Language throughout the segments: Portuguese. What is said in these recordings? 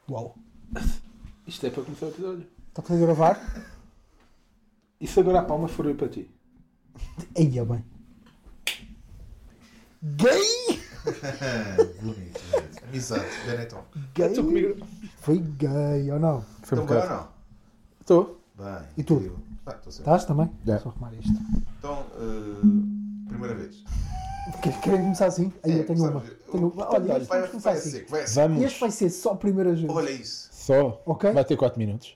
Uau. Isto é para começar o episódio. Está tudo a gravar? E se agora a palma for eu para ti? Eia bem. Gay! Bonito, bonito. Amizade, Benetton. Gay? Estou comigo. Foi gay ou não? Foi um Então, bem ou bocado. não? Estou. Bem. E tu? incrível. Estou sempre. Estás também? Já. Só arrumar isto. Então, primeira vez. Querem começar assim? Aí eu tenho uma. sabe, Tenho uma. Olha, este vai, vamos começar vai assim. seco, vai seco. Vamos. Este vai ser só a primeira vez. Olha isso. Só. Ok? Vai ter 4 minutos.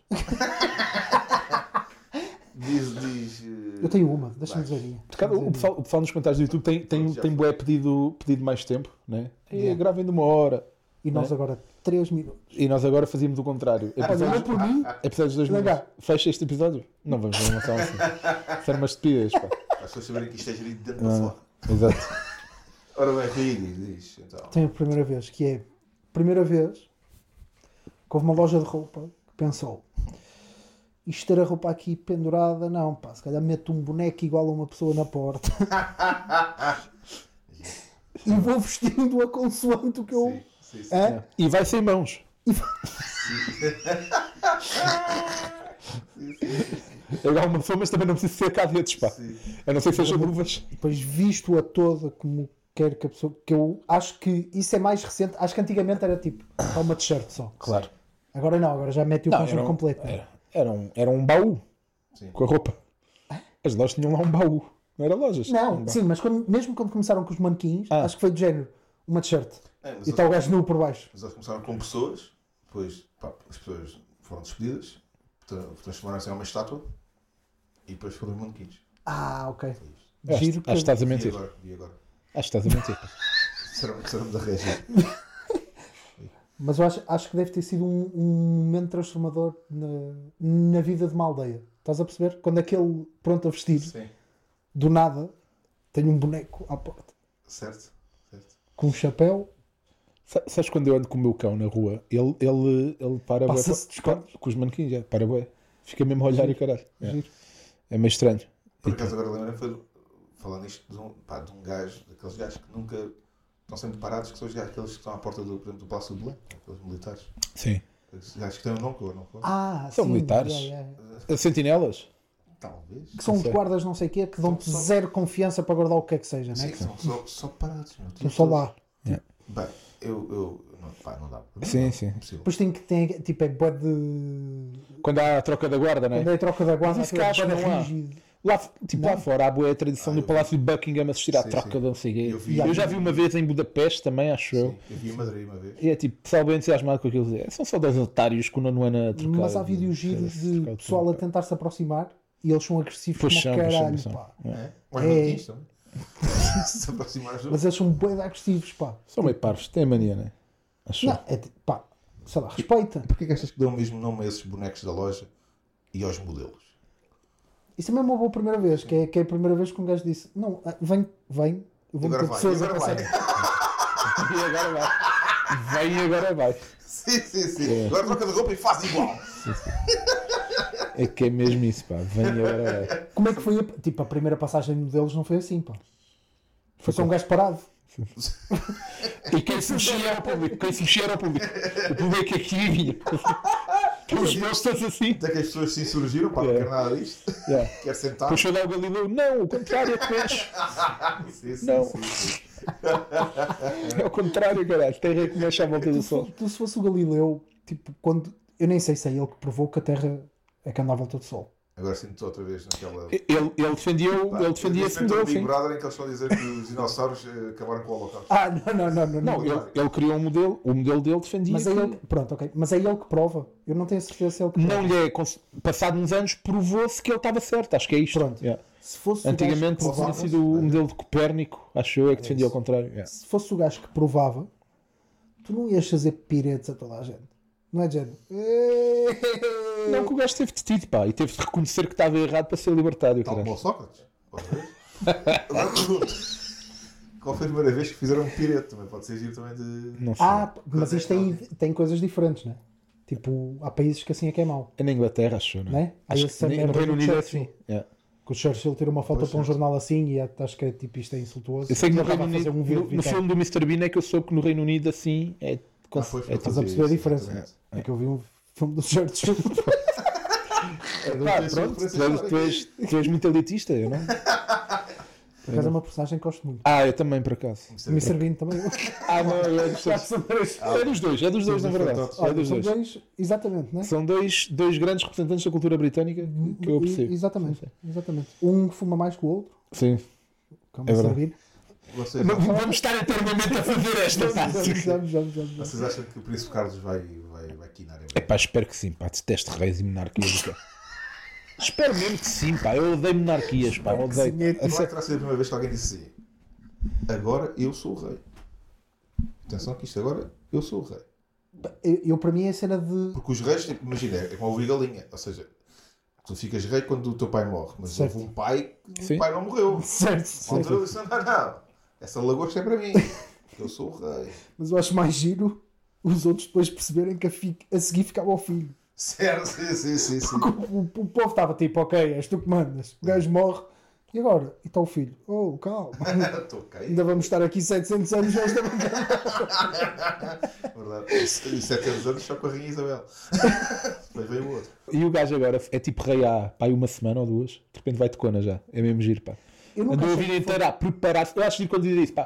Diz. Eu tenho uma, deixa-me Vai. dizer a minha. Por causa- o pessoal nos comentários do YouTube tem bué pedido mais tempo, né? Yeah. Gravem de 1 hora. E nós agora 3 minutos. E nós agora fazíamos o contrário. Olha, Episódios, eu por mim, episódios de 2 Legal. minutos. Fecha este episódio. Não vamos ver uma só assim. Isso era uma estupidez, pá. As pessoas saberem que isto é gerido dentro da fora. Exato. Ora bem, Rui, diz. Então. tenho a primeira vez, que é primeira vez que houve uma loja de roupa que pensou isto ter a roupa aqui pendurada, não pá, se calhar meto um boneco igual a uma pessoa na porta e vou vestindo-a consoante o que eu... Sim, sim. Hã? E vai sem mãos. É igual uma pessoa, mas também não precisa ser cadetes, pá. Sim. A não ser que sejam luvas. Depois visto-a toda como quer que a pessoa... Que eu acho que isso é mais recente. Acho que antigamente era tipo só uma t-shirt só. Claro. Agora não, agora já mete o conjunto completo. Era um baú Sim. com a roupa. As lojas tinham lá um baú. Não era lojas. Não, Um baú. sim, mas mesmo quando começaram com os manequins, acho que foi de género uma t-shirt. Mas E está o gajo nu por baixo. Mas eles começaram com pessoas, depois as pessoas foram despedidas, transformaram-se em uma estátua e depois foram manequins. Ah, ok. Foi isto. Acho Giro que estás a E mentir. agora? E agora? Acho que estás a mentir. Disseram-me da reagir. Mas eu acho que deve ter sido um momento transformador na vida de uma aldeia. Estás a perceber? Quando aquele pronto a vestir, Sim. do nada, tem um boneco à porta. Certo? Com um chapéu. Sabes quando eu ando com o meu cão na rua? Ele para bué Passa-se de escolas. com os manequins, já, para bué. Fica mesmo a olhar e caralho. É. Giro. É meio estranho. Por acaso agora lembro-me foi falar nisto de um gajo, daqueles gajos que nunca estão sempre parados, que são os gajos, aqueles que estão à porta por exemplo, do Palácio de Belém, aqueles militares. Sim. Esses gajos que têm um nome que eu não conheço. Ah, São sim, militares? é. Sentinelas? Talvez. Que são os Sei. guardas não sei o quê, que dão-te Só- zero confiança para guardar o que é que seja, não é? Sim, só parados. Meu. Estão só lá. Bem, eu não dá. Sim, Não, sim. impossível. Depois tem tipo, é bué de... Quando há a troca da guarda, não Quando é é? a troca da guarda, Mas isso aquilo é que acho bué que não há. rígido. Lá fora há boa a tradição do eu Palácio de Buckingham assistir à Sim, troca sim. de não sei quê. Eu vi- Eu já vi uma vez em Budapeste também, acho eu. Sim, eu vi em Madrid uma vez. E é tipo, pessoal bem entusiasmado com aquilo. São só 10 otários que o nono ano a trocar. Mas há vídeos giros de pessoal a tentar se aproximar e eles são agressivos Pois como são, o pois caralho, são. pá. É? Mas É. manequins também. Se aproximar do. Mas eles são bué de agressivos, pá. São meio parvos, têm mania, não é? Acho Não, é tipo, pá, sei lá, respeita. Porquê que achas que dão o mesmo nome a esses bonecos da loja e aos modelos? Isso também é uma boa primeira vez, que é a primeira vez que um gajo disse, não, vem, eu vou Agora meter vai, pessoas a agora passar. vai. E agora vai. Vem e agora vai. Sim. Agora troca de roupa e faz igual. É que é mesmo isso, pá. Vem e agora vai. Como é que foi, tipo, a primeira passagem de modelos não foi assim, pá. Foi só um gajo parado. E quem se mexia era o público. Quem se mexia era o público. O público aqui vinha. Os meus todos assim. Até que as pessoas se insurgiram, pá, não Yeah. quer nada disto. Yeah. Quer sentar. Puxou lá o Galileu. Não, o contrário é que mexe. Sim. Não. É o contrário, caralho. Terra que mexe à volta do sol. Tu, se fosse o Galileu, tipo, quando... Eu nem sei se é ele que provou que a Terra é que anda à volta do Sol. Agora sinto-te outra vez naquela. Ele defendia esse modelo, o Big sim. Brother em que eles estão a dizer que os dinossauros acabaram com o holocausto. Ah, não. Não, ele criou um modelo. O modelo dele defendia. Mas é que- ele, pronto, ok. Mas é ele que prova. Eu não tenho certeza se é ele que prova. Não lhe é. Passado uns anos, provou-se que ele estava certo. Acho que é isto. Pronto. Yeah. Se fosse Antigamente o gajo que tinha provava, sido o modelo de Copérnico. Acho eu é que defendia ao contrário. Yeah. se fosse o gajo que provava, tu não ias fazer piretes a toda a gente. Não é de género? Não, que o gajo teve detido, pá, e teve de reconhecer que estava errado para ser libertário. Tal caralho. como o Sócrates. Outra vez. Agora pergunto. Qual foi a primeira vez que fizeram um pirete? Também pode ser giro também de. Não sei. Ah, mas isto tem coisas diferentes, não é? Tipo, há países que assim é que é mau. É na Inglaterra, acho eu, não Não é? é? Há Acho essa que no merda Reino do Unido é Churchill. assim. Yeah. Que o Churchill tira uma foto Pois para um é. jornal assim e acho que é tipo isto é insultuoso. Eu sei que no Ele estava Reino a fazer Unido, um vídeo no viral. filme do Mr. Bean é que eu soube que no Reino Unido assim é pois, é Estás a perceber a diferença. exatamente. É que eu vi um filme do George. Não tem essa pronto, referência tu és muito elitista, eu não? Por acaso é uma personagem que gosto muito. Eu também, por acaso. Mr. Bean também. Não, é dos dois, na verdade. É Olha, dos são dois. dois, exatamente, né? São dois grandes representantes da cultura britânica que eu aprecio. Exatamente. Um que fuma mais que o outro, Sim. que é o É Mr. verdade. Bean. Vocês, Vamos estar eternamente a fazer esta. Já. vocês acham que o Príncipe Carlos vai quinar em É breve? pá, espero que sim, pá. Detesto reis e monarquias. Espero mesmo que sim, pá. Eu odeio monarquias, pá. Eu odeio. Sim, é Não é que terá sido a primeira vez que alguém disse assim: agora eu sou o rei. Atenção que isto agora eu sou o rei. Eu, para mim, é a cena de. Porque os reis, tipo, imagina, é como ouvir galinha. Ou seja, tu ficas rei quando o teu pai morre. Mas Certo. houve um pai que Sim. o pai não morreu. Certo. A altura ele disse: não. Essa lagosta é para mim. Eu sou o rei. Mas eu acho mais giro os outros depois perceberem que a seguir ficava ao filho. Certo, sim. O povo estava tipo, ok, és tu que mandas. O gajo morre. E agora? E está o filho. Oh, calma. Estou ok. Ainda vamos estar aqui 700 anos nesta bancada. Verdade. E 700 anos só com a Rainha Isabel. Depois veio o outro. E o gajo agora é tipo rei há pá, uma semana ou duas. De repente vai tocona já. É mesmo giro, pá. Eu nunca Andou a achei vida que inteira a preparar-se. Eu acho que quando diz isso, pá.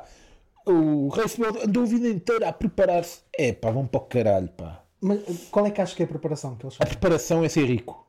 O rei Simão andou a vida inteira a preparar-se. É pá, vão para o caralho, pá. Mas qual é que acho que é a preparação que eles A fazem? preparação é ser rico.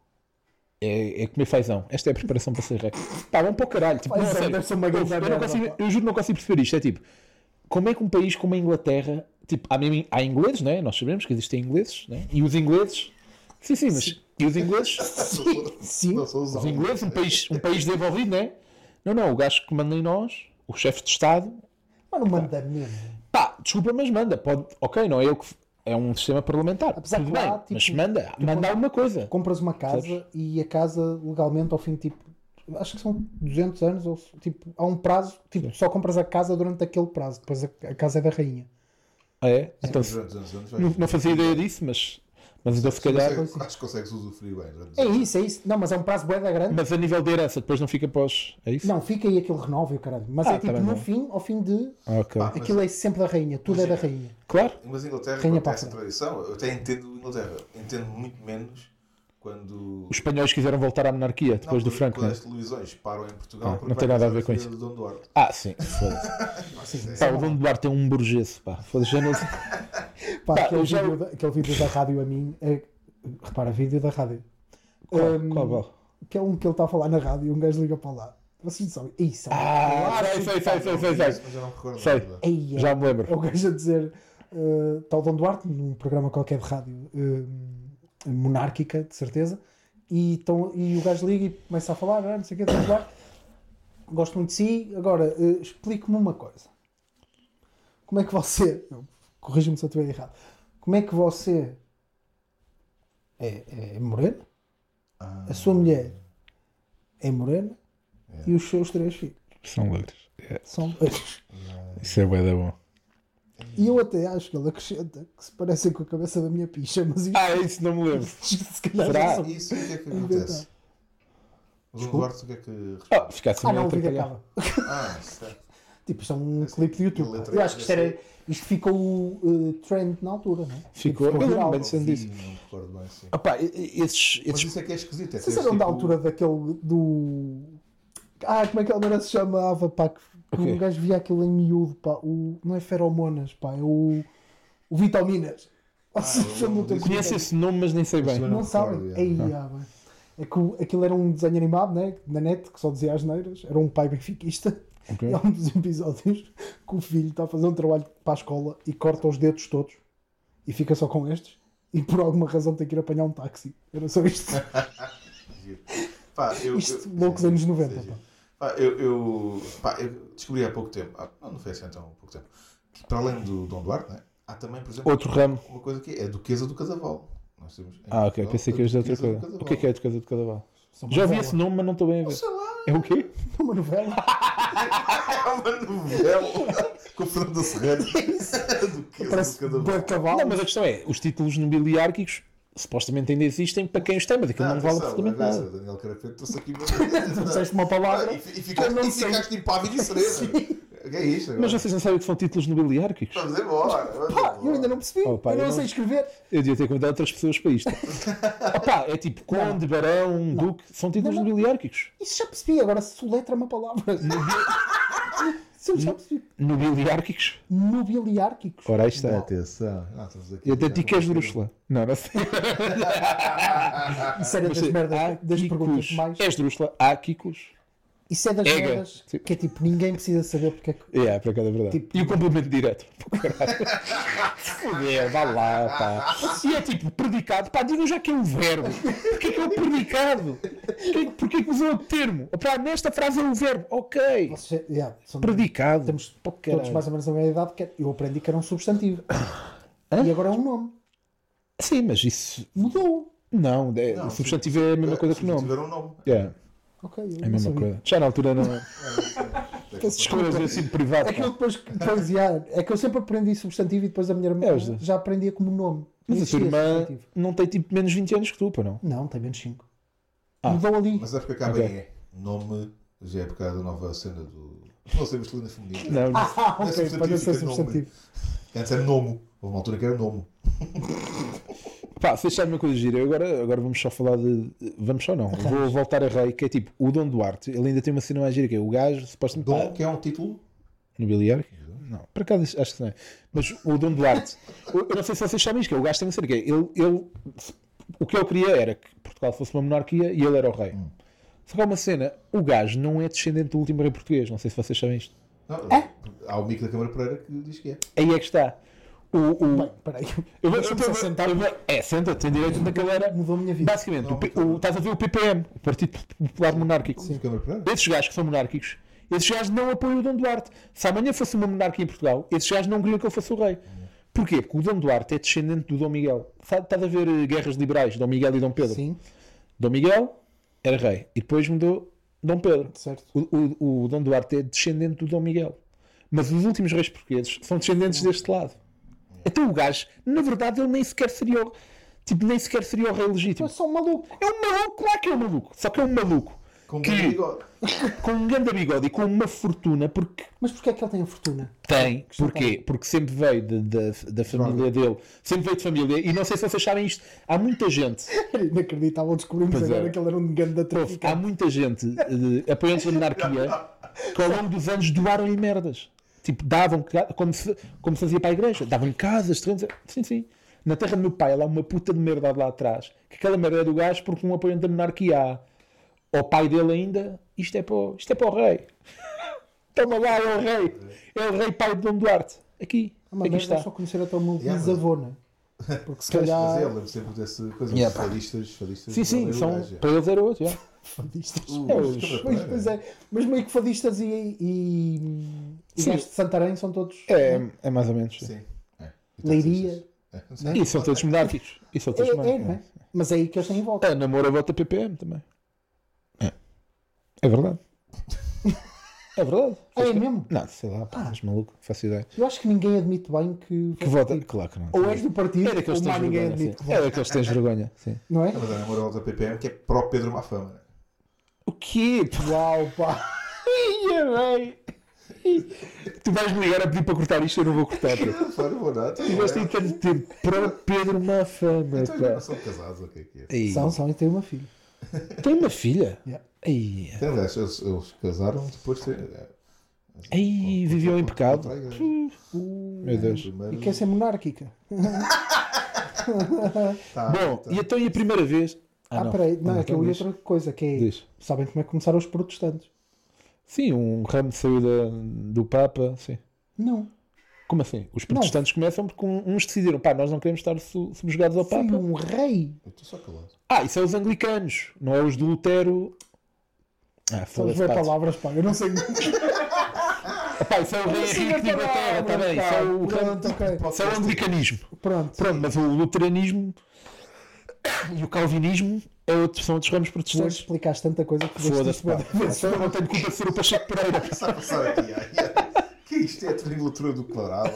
É comer fazão. Esta é a preparação para ser rei. Pá, vão para o caralho. Tipo, Fazão não, sério. deve ser uma Eu grande não merda, consigo- pá. eu juro que não consigo perceber isto. É tipo, como é que um país como a Inglaterra, tipo, há ingleses, né? Nós sabemos que existem ingleses, né? E os ingleses, sim, mas e os ingleses, Sim. Não sou os os ingleses, um país desenvolvido, né? Não, o gajo que manda em nós, o chefe de Estado, Mas não manda mesmo. pá, desculpa, mas manda, pode, ok, não é eu que é um sistema parlamentar, Apesar tudo que bem, lá, tipo, mas manda alguma coisa. Compras uma casa e a casa legalmente ao fim de tipo, acho que são 200 anos ou tipo, há um prazo, tipo, só compras a casa durante aquele prazo, depois a casa é da rainha. É? Então, Durante uns anos vai- não fazia ideia disso, mas então se calhar. Acho que consegues usufruir bem. durante É uns anos. isso. Não, mas é um prazo bué da grande. Mas a nível de herança, depois não fica pós. É isso? Não, fica aí aquele renova e o caralho. Mas é tá tipo, bem, no bem. fim, ao fim de. Ok. Aquilo é sempre da rainha, tudo é da rainha. Claro. Mas Inglaterra Rainha pronto, tem para a essa frente. tradição. Eu até entendo Inglaterra. Entendo muito menos quando. Os espanhóis quiseram voltar à monarquia depois do Franco, quando né? as televisões param em Portugal. porque não tem vai nada a ver fazer com filha do Dom Duarte. Sim, foda-se. Pá, é o Dom Duarte é um burguês, pá. Foda-se, já não. Pá, Pá, aquele, eu já- aquele vídeo da rádio a mim. Repara, vídeo da rádio. Qual? Que é um que ele está a falar na rádio e um gajo liga para lá. Assim só. Isso. Sei. Mas eu não me recordo Sei. nada. Já me lembro. É o gajo a dizer. Está o Dom Duarte num programa qualquer de rádio monárquica, de certeza. E o gajo liga e começa a falar. Não sei o que, Dom Duarte. Gosto muito de si. Agora, explique-me uma coisa. Como é que você. Corrija-me se eu estiver errado. Como é que você é morena? A sua mulher é morena? E os seus 3 filhos São loiros. são. Isso é bué da bom. E eu até acho que ele acrescenta que se parecem com a cabeça da minha picha, mas isto Isso não me lembro. se calhar Será? já são- Isso o que é que Inventar. acontece? O Dom Duarte o que é que. Fica assim Ah, meio não, o vídeo atrapalhado. acaba. Certo. Tipo, isto é um Esse- clipe de YouTube. letra- Eu acho que isto ficou trend na altura, não é? Ficou. Tipo, Eu lembro viral. bem de Vi, disso. não me recordo bem, sim. Esses. Mas isso é que é esquisito. É Vocês teres, eram da tipo, altura daquele do. Como é que ele era se chamava, pá? Que quê? um gajo via aquilo em miúdo, pá. Não é Feromonas, pá. É o Vitaminas. Vocês eu não têm Conheço esse nome, mas nem sei bem. Isso eu Não me sabem? recordo, Ei, bem. É que aquilo era um desenho animado, né? Na net, que só dizia as neiras. Era um pai benfiquista. Ok. E há um dos episódios que o filho está a fazer um trabalho para a escola e corta os dedos todos e fica só com estes. E por alguma razão tem que ir apanhar um táxi. Era só isto. Pá, Isto, loucos anos 90. sim. Pá. Pá, eu descobri há pouco tempo, não foi assim há tão pouco tempo, que para além do Dom Duarte, né, há também, por exemplo, Outro ramo. uma coisa que é a Duquesa do Cadaval. Nós temos em Ok. Portugal Pensei que a ia dizer outra Duquesa do coisa. O Cadaval. que é a Duquesa de Cadaval? Só uma Já ouvi novela. esse nome, mas não estou bem a ver. Sei lá, É o quê? Uma novela. é uma novela com o Fernando Serrano. A Duquesa Parece do bué de Cadaval. cavalo. Não, mas a questão é, os títulos nobiliárquicos supostamente ainda existem para quem os tem, mas aquilo não vale absolutamente atenção, nada. Daniel Carapeto trouxe aqui Trouxeste uma palavra. e ficaste impávido e sereno. O que é isto agora? Mas vocês não sabem o que são títulos nobiliárquicos? Vamos embora. Vamos Pá, embora. eu ainda não percebi. Oh, pá, eu eu não não- sei escrever. Eu devia ter convidado outras pessoas para isto. Opa, é tipo conde, barão, duque, são títulos Não, não. nobiliárquicos. Isso já percebi. Agora soletra uma palavra. Isso eu já percebi. Nobiliárquicos? Nobiliárquicos. Ora, aí está. Atenção. Estamos aqui. Eu até digo que és drúxula. Não, não sei. Isso era das merdas, das perguntas mais. És drúxula, há Kikos. Isso é das Ega. merdas Sim. que é tipo, ninguém precisa saber porque é que. É, por acaso é verdade. Tipo- E o complemento direto. Foder, vá lá, pá. E é tipo, predicado. Pá, digam já que é um verbo. Porquê que é o predicado? Porquê que usou o termo? Pá, nesta frase é um verbo. Ok. Vocês, são- Predicado. Temos todos Caralho. mais ou menos a mesma idade. Que eu aprendi que era um substantivo. E agora é um nome. Sim, mas isso. Mudou. Não, o substantivo é a mesma coisa que o nome. Tiveram um nome. Yeah, Ok, eu é a não mesma sabia. coisa. Já na altura não. Peço Escolhas desculpa. assim privado. É que eu pá. depois é que eu sempre aprendi substantivo e depois a minha irmã É, os dois. já aprendia como nome. Mas Não a tua existia irmã substantivo. não tem tipo menos 20 anos que tu, pá, não? Não, tem menos 5. Ah. Mudou ali. Mas é porque acaba Ok. em E. Nome já é por causa da nova cena do. Não sei, masculino e feminino. Não. Ah, Não é ok, para não ser substantivo, fica substantivo. Antes era Nomo. Houve uma altura que era Nomo. Pá, vocês sabem uma coisa gira. Agora vamos só falar de. Vamos só não. Vou voltar a rei, que é tipo o Dom Duarte. Ele ainda tem uma cena mais gira que é o gajo, supostamente. Dom, que é um título. Nobiliário? Não, por acaso acho que não é. Mas o Dom Duarte, eu não sei se vocês sabem isto, que é, o gajo tem uma cena que é, o que ele queria era que Portugal fosse uma monarquia e ele era o rei. Só que há uma cena, o gajo não é descendente do último rei português, não sei se vocês sabem isto. Não, há o Mico da Câmara Pereira que diz que é. Aí é que está. Bem, peraí. Deixa-me sentar. Senta, tem direito na cadeira. Mudou a minha vida. Basicamente, estás a ver o PPM, o Partido Popular Monárquico. Sim. Câmara Pereira? Esses gajos que são monárquicos, esses gajos não apoiam o Dom Duarte. Se amanhã fosse uma monarquia em Portugal, esses gajos não queriam que ele fosse o rei. Porquê? Porque o Dom Duarte é descendente do Dom Miguel. Estás a ver guerras liberais, Dom Miguel e Dom Pedro? Sim, Dom Miguel era rei e depois mudou Dom Pedro. certo. O Dom Duarte é descendente do Dom Miguel. Mas os últimos reis portugueses são descendentes deste lado. Então o gajo, na verdade, ele nem sequer seria o rei Tu legítimo. és só um maluco. É um maluco, claro que é um maluco. Só que é um maluco. Com um Que- grande bigode. Com um grande bigode e com uma fortuna, porque Mas porquê é que ele tem a fortuna? tem. Porquê? Porque sempre veio da família dele. Sempre veio de família. E não sei se vocês sabem isto. Há muita gente, Era inacreditável. Descobrimos Pois agora é. que ele era um grande da há traficante. muita gente apoiantes da monarquia que ao longo dos anos doaram-lhe merdas. Tipo, davam, como se fazia para a igreja, davam casas, terrenos. Sim, sim. Na terra do meu pai, há lá uma puta de merda lá atrás. Que aquela merda é do gajo porque um apoiante da monarquia há. Ao pai dele ainda, isto é para o rei. Toma lá, é o rei. É o rei pai de Dom Duarte. Aqui. Uma Aqui merda está. é só conhecer até o meu Yeah, bisavô, não é? Porque se Mas calhar. eu lembro sempre dessa coisa. Yeah, Os pá. fadistas. Sim, sim, era o são, gajo, para eles era outro. já. Fadistas. É os- Pois é. Mas meio que fadistas e Sim. gajos de Santarém são todos. É mais ou menos. Sim. É. Leiria. E são todos monárquicos. E são todos É, monárquicos. não é? Mas é aí que eles têm em volta. A namora vota PPM também. É verdade. É verdade. É mesmo? Não, sei lá, pá, mas maluco, faço ideia. Eu acho que ninguém admite bem que. Que vota? Claro que não. Ou és do partido, Era que eles ou têm mais ninguém vergonha. admite que Sim. Era vota. que eles têm vergonha. Sim. Não é? Mas a namorada da PPM que é pró Pedro Mafama. Né? O quê? Uau, pá. Ia bem. Tu vais-me ligar a pedir para cortar isto, eu não vou cortar. Pá. Não vou nada. Tiveste aí tanto tempo para Pedro Mafama. Então já Pá. não são casados, o que é? Ei, São e têm uma filha. Tem uma filha? Yeah. Ei, Aliás, eles casaram depois de ter. ei, viviam em pecado. Contra a igreja. Meu Deus. Primeiro- E quer ser monárquica. Tá, Bom, tá. e então e a primeira vez? Ah, peraí. Não, é que eu ia diz. outra coisa, que é. Diz. Sabem como é que começaram os protestantes? Sim, um ramo saiu do Papa, sim. Não. Como assim? Os protestantes começam porque uns decidiram, pá, nós não queremos estar subjugados ao Foi Papa. um rei. Eu estou só calado. Ah, isso é os anglicanos, não é os do Lutero. Ah, Sabes foda-se, ver pá. palavras, pá. Eu não sei. Pá, isso é o rei Henrique de Inglaterra, está bem, isso é o Pronto, ok. isso é o anglicanismo. Pronto. Pronto, mas o luteranismo e o calvinismo são outros ramos Tu protestantes. explicaste tanta coisa que Foda-se, pá. vezes. Eu não tenho culpa de ser o Pacheco Pereira. Está a passar aqui. Que isto é a trilatura do quadrado.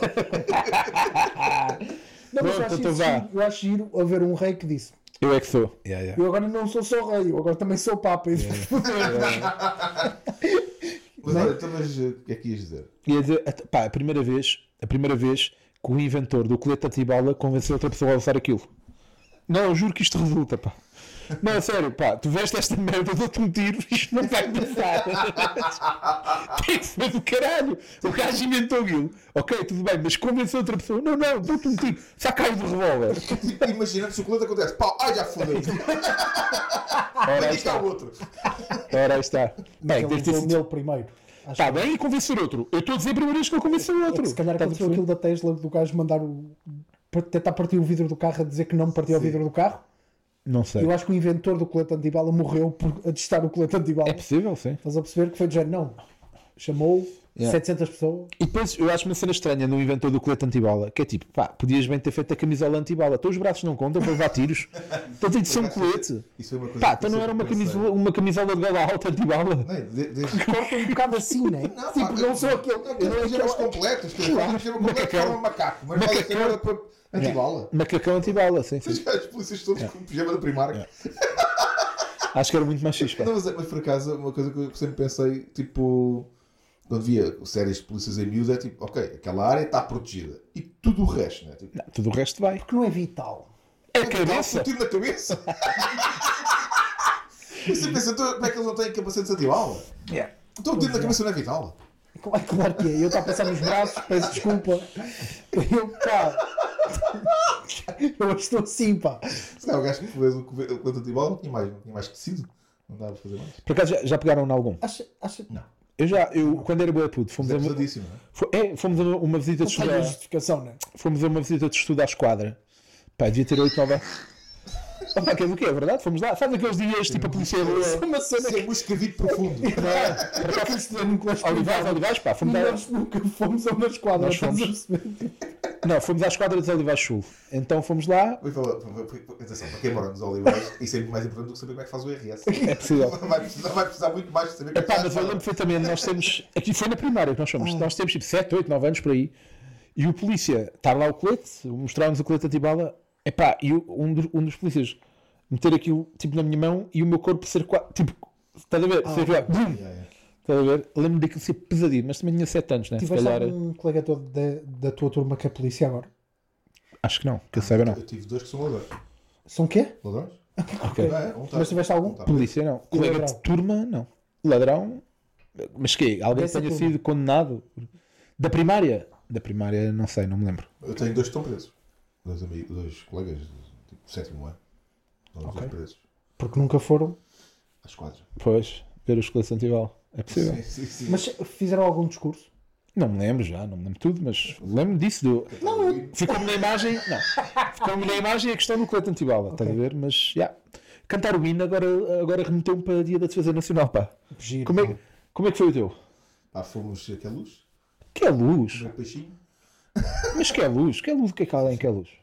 Não, mas Pronto, eu acho então isso vá. giro. Eu acho giro haver um rei que disse: Eu é que sou. eu agora não sou só rei, eu agora também sou papa. Mas olha, então, mas o que é que ias dizer? Ia dizer, pá, a primeira vez que o inventor do colete antibala convenceu outra pessoa a usar aquilo. Não, eu juro que isto resulta, pá. Não, sério, pá, tu veste esta merda, dou-te um tiro, isto não vai passar. Tem que ser do caralho. O gajo inventou aquilo. Ok, tudo bem, mas convenceu outra pessoa. Não, dou-te um tiro. Saca-o do revólver. Imagina se o colete acontece. Pau, ai já fodeu. Ora, Aí está o outro. Ora, aí está. Bem, Ele deve ter usou sido... nele primeiro. Acho Está que- bem e convencer outro. Eu estou a dizer a primeira vez que ele convenceu o outro. Se calhar Estás a aconteceu perceber? aquilo da Tesla, do gajo mandar tentar partir o vidro do carro a dizer que não partiu o vidro do carro. Não sei. Eu acho que o inventor do colete antibala morreu por testar o colete antibala. É possível, sim. Estás a perceber que foi do género? Não. Chamou 700 pessoas. E depois eu acho uma cena estranha no inventor do colete antibala, que é tipo, pá, podias bem ter feito a camisola antibala. Então os braços não contam para levar tiros. Então tem de ser um colete. Isso foi uma coisa Pá, que então não eu era sempre pensei. uma camisola de gola alta antibala. Não, desde... Corta um bocado assim, né? Não, Tipo, não sou aquele. Não, tens pijamas completos. Tens pijamas completos Macacão. para um macaco. Mas olha que agora para antibala. Macacão antibala, sim, sim. Os polícias todos com pijama da Primark. Acho que era muito mais xispa. Não, mas por acaso, uma coisa que eu sempre pensei, tipo, quando via séries de polícias em miúdo, é tipo, ok, aquela área está protegida. E tudo o resto, né? Tipo, Não, tudo o resto vai. Porque não é vital. É a cabeça. um tiro na cabeça. E você pensa, então, como é que eles não têm capacetes antibala? Então um tiro na cabeça não é vital. Claro que é. Eu estava a pensar nos braços, peço desculpa. Eu, pá. Eu estou assim, pá. Se calhar o gajo que fez o colete antibala não tinha mais tecido. Não dava para fazer mais. Por acaso já pegaram em algum? Acha. Não. Eu quando era bué puto, fomos a Mas é uma, pesadíssimo, não é? fomos a uma visita de Não tenho estudo. justificação, né? Fomos a uma visita de estudo à esquadra. Pá, devia ter 8, 9 anos. Opa, que é do quê? É verdade? Fomos lá. Faz aqueles dias tipo a polícia. Uma cena Isso é um escravito profundo. Olivais, pá, fomos lá. Nós nunca fomos a uma esquadra. Nós Estás a fomos. perceber? Não, fomos à esquadra dos Olivais Sul. Então fomos lá. Atenção, para quem mora nos Olivais, isso é muito mais importante do que saber como é que faz o IRS. É possível. Vai precisar muito mais de saber como é que Epá, faz. mas eu lembro perfeitamente, nós temos. Aqui foi na primária que nós somos. Nós temos tipo 7, 8, 9 anos por aí. E o polícia, está lá o colete, mostrar-nos o colete antibala. Epá, e um dos polícias meter aquilo tipo na minha mão e o meu corpo ser quase. Tipo, estás a ver? Ser já, bum! Estás a ver? Lembro-me daquilo ser pesadinho, mas também tinha 7 anos, né? Se Tiveste calhar. algum colega todo da tua turma que é polícia agora? Acho que não, que eu saiba não. Eu tive 2 que são ladrões. São quê? Ladrões? Ok. Mas tiveste algum? Polícia não. E Colega ladrão? de turma, não. Ladrão. Mas que alguém Dessa tenha turma? sido condenado? Da primária? Da primária, não sei, não me lembro. Eu tenho 2 que estão presos. 2 amigos, 2 colegas tipo 7º ano. Estão os 2 presos. Porque nunca foram. Às quadras. Pois, ver os coletes antival. É possível. Sim. Mas fizeram algum discurso? Não me lembro já, não me lembro tudo, mas lembro disso. Ficou-me na imagem. Não. Ficou-me na imagem a questão do colete antibala, estás a ver? Mas, já. Cantar o hino agora remeteu-me para o Dia da Defesa Nacional, pá. Giro. Como é que foi o teu? Pá, fomos aqui a luz. Que é luz? Meu peixinho. Mas que é luz? Que é luz? O que é que há além que é luz?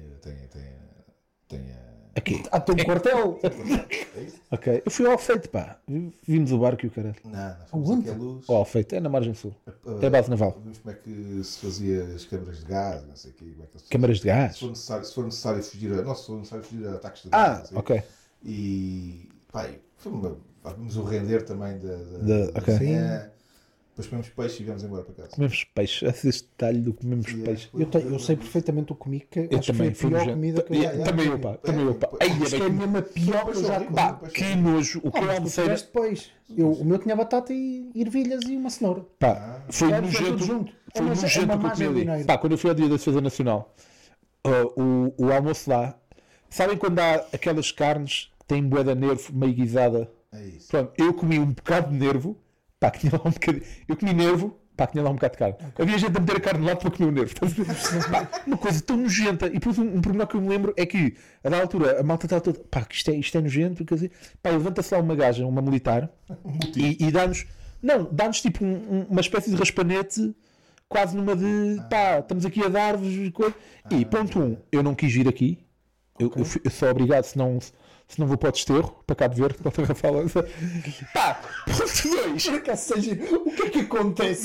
Tem Aqui. Ah, tem um quartel. é isso? Ok. Eu fui ao Alfeite, pá. Vimos o barco e o caralho. Não, fomos Onde? aqui a luz. O Alfeite, é na margem sul. É a base naval. Vimos como é que se fazia as câmaras de gás, não sei o quê. Como é que eles Câmaras de gás? Se for necessário fugir a. Não, se for necessário fugir a ataques de Ah, gás. assim. ok. E. Pá, vimos o render também ok. manhã. Depois comemos peixe e viemos embora para casa. Comemos peixe. Esse detalhe do comemos peixe. Eu sei perfeitamente o que comi, que Eu acho também. que foi a pior comida que eu já Também eu, pá. Também eu, pá. Ai, Acho que é mesmo a pior que eu já comi. pá, que nojo. O que eu Mas tu almocei. tiveste depois. O meu tinha batata e ervilhas e uma cenoura. Pá, foi Foi tudo nojento. junto. Foi É uma nojento o que eu margem comi ali. mineira. Pá, quando eu fui ao Dia da Defesa Nacional, o almoço lá, sabem quando há aquelas carnes que têm bué de nervo meio guisada? É isso. Pronto, eu comi um bocado de nervo, pá, que tinha lá um bocadinho. Eu comi nervo, pá, que tinha lá um bocado de carne. Havia gente a meter a carne lá para comer o nervo. Pá, uma coisa tão nojenta. E depois um pormenor que eu me lembro é que, a da altura, a malta estava toda, pá, que isto é nojento, quer dizer, pá, levanta-se lá uma gaja, uma militar, e dá-nos, não, dá-nos tipo uma espécie de raspanete, quase numa de, pá, estamos aqui a dar-vos e coisa. E ponto 1, eu não quis vir aqui. Eu sou obrigado, senão vou para o desterro, para cá de ver, para a Rafael. Pá, ponto 2. O que é que acontece?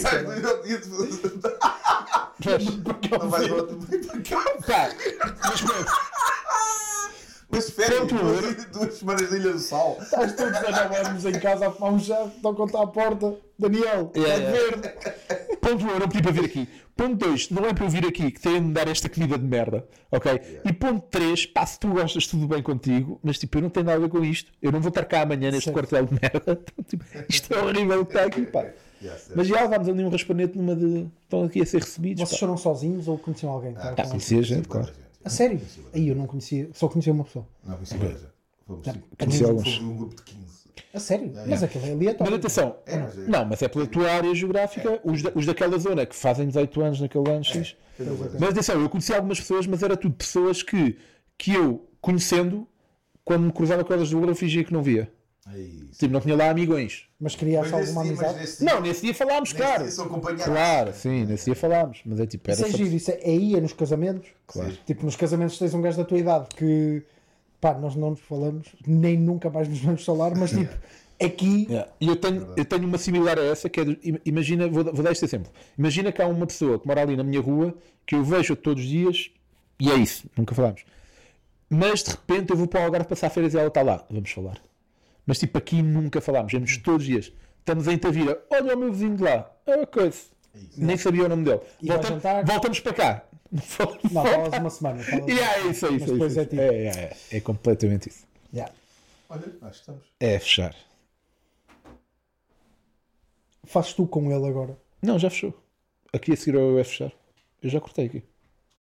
Não vais outro para cá. Pá, mas pronto. Depois de férias, Ponto duas semanas de Ilha do Sal. Estás todos a namorar-nos em casa a fumar um chá, estão a contar à porta. Daniel, Yeah, é verde. Ponto 1, eu não pedi para vir aqui. Ponto 2, não é para eu vir aqui que tenho de me dar esta comida de merda. Ok? E ponto 3, pá, se tu gostas, tudo bem contigo, mas tipo, eu não tenho nada a ver com isto. Eu não vou estar cá amanhã neste Certo. quartel de merda. Então, tipo, isto é horrível o que está aqui, pá. Mas já levámos ali um raspanete numa de. Estão aqui a ser recebidos. Vocês Pá. foram sozinhos ou conheciam alguém? Conhecia gente, claro. A sério? Aí eu não conhecia, só conhecia uma pessoa. Não, conheci várias gente. Conheci alguns. Fomos um grupo de 15. A sério? Mas aquilo é aleatório. Mas atenção, não, mas é pela tua área geográfica, os daquela zona que fazem 18 anos naquele ano X. Mas atenção, eu conheci algumas pessoas, mas era tudo pessoas que eu, conhecendo, quando me cruzava com elas do Uber, eu fingia que não via. É isso. Tipo, não tinha lá amigões. Mas criaste alguma amizade? Não, nesse dia falámos, claro. dia são companheiros. Claro, sim, nesse dia falámos. Mas é tipo, era Isso é só... giro, isso é aí, é nos casamentos. Claro. Tipo, nos casamentos tens um gajo da tua idade que, pá, nós não nos falamos, nem nunca mais nos vamos falar, mas tipo, aqui, Yeah. E eu tenho uma similar a essa, que é, imagina, vou dar este exemplo. Imagina que há uma pessoa que mora ali na minha rua, que eu vejo todos os dias, e é isso, nunca falámos. Mas de repente eu vou para o Algarve passar férias e ela está lá, vamos falar. Mas tipo, aqui nunca falámos, vemos todos os dias. Estamos em Tavira, olha o meu vizinho de lá, é uma coisa. Nem sabia o nome dele. E vai jantar? Voltamos para cá. não, falas uma semana. Falas... Yeah, é isso, é Mas isso. depois É, é isso. tipo- É completamente isso. Yeah. Olha, acho que estamos. É fechar. Fazes tu com ele agora. Não, já fechou. Aqui a seguir é fechar. Eu já cortei aqui.